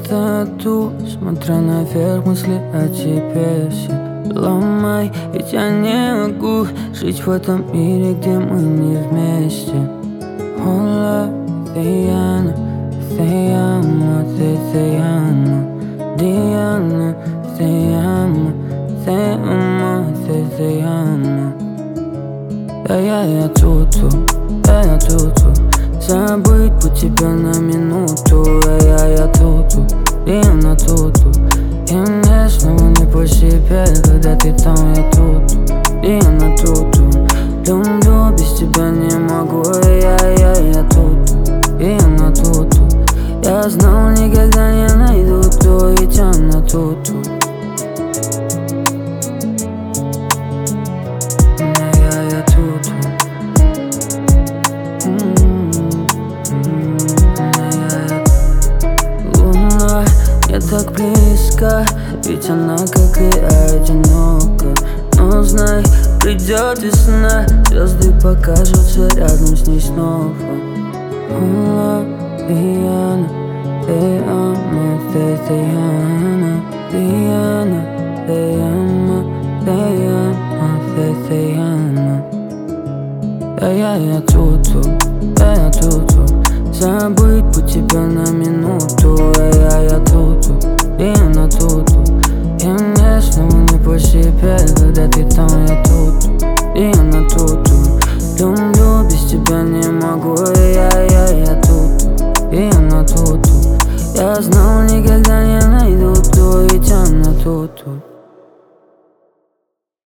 тату, смотря наверх, мысли о тебе все ломай, ведь я не могу жить в этом мире, где мы не вместе. Hola, Diana, te amo, te amo. Diana, te amo, te amo, te amo. Я тут, забыть по тебя на минуту. Я тут, Диана тут. И мне снова не по себе, когда ты там, я тут, Диана тут. Люблю, без тебя не могу, я тут, Диана тут. Я знал, никогда не найду то, ведь она тут. Я тут. Луна не так близко, ведь она, как и одинока. Но знай, придет весна, звезды покажутся рядом с ней снова. Hola, Diana, te amo, te amo. Diana, te amo, te amo. Я тут, забыть по тебя на минуту. Я тут, Диана тут. И мне снова не по себе, когда ты там, я тут, Диана тут. Люблю, без тебя не могу, я тут, Диана тут. Я знал, никогда не найду то, ведь она тут.